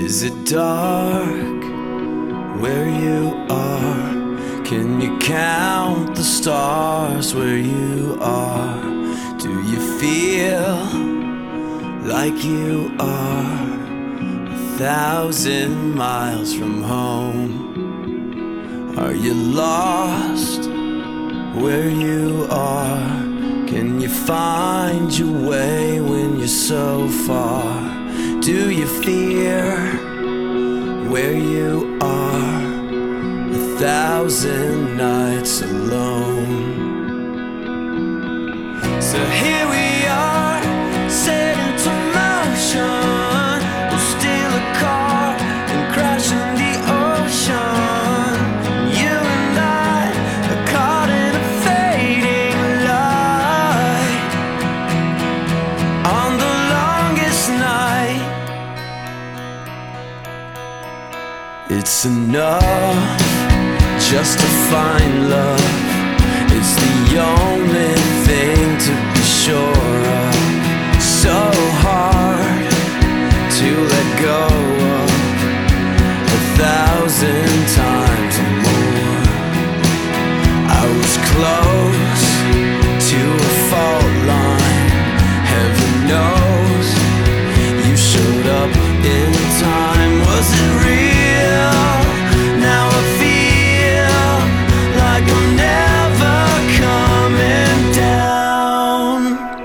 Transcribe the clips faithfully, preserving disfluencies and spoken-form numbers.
Is it dark where you are? Can you count the stars where you are? Do you feel like you are a thousand miles from home? Are you lost where you are? Can you find your way when you're so far? Do you fear where you are? A thousand nights alone. So here we are, set into motion. We'll steal a car and crash in the ocean. You and I are caught in a fading light on the longest night. It's enough just to find love. It's the only thing to be sure of. So hard to let go of a thousand times or more. I was close to a fault line. Heaven knows you showed up in time. Was it real? Now I feel like I'm never coming down.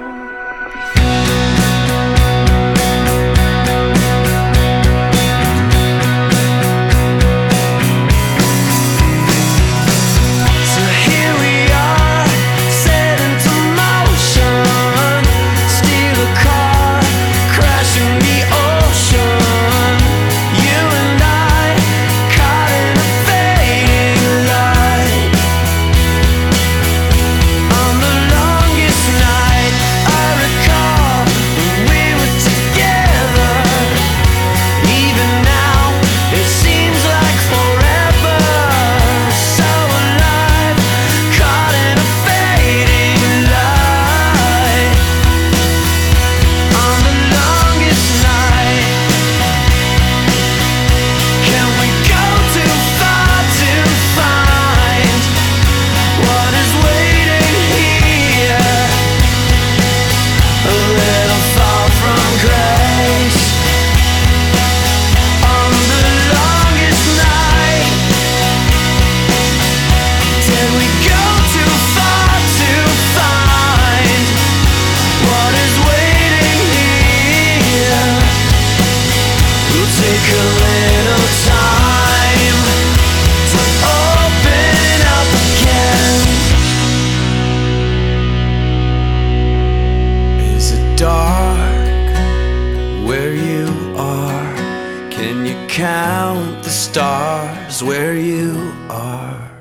So here we are, set into motion. Steal a car, crashing the ocean. You and I caught in a fading light on the longest night. I recall when we were together. Even now it seems like forever. So alive, caught in a fading light on the longest night. Can we go too far to find what is waiting here? A little far from grace on the longest night. Did we go too far to find what is waiting here? We'll take a little time to open up again. Is it dark where you are? Can you count the stars where you are?